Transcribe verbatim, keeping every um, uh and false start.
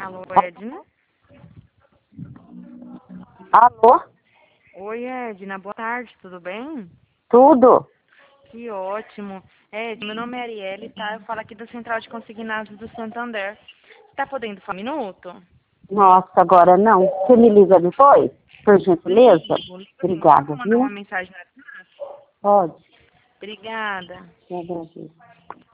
Alô, Edna? Alô? Oi, Edna, boa tarde, tudo bem? Tudo? Que ótimo. Edna, meu nome é Arielle, tá? Eu falo aqui da Central de Consignados do Santander. Você tá podendo falar um minuto? Nossa, agora não. Você me liga depois? Por gentileza? Ligo, ligo sim. Posso Obrigada, mandar uma viu? mensagem no WhatsApp? Pode. Obrigada. Eu agradeço.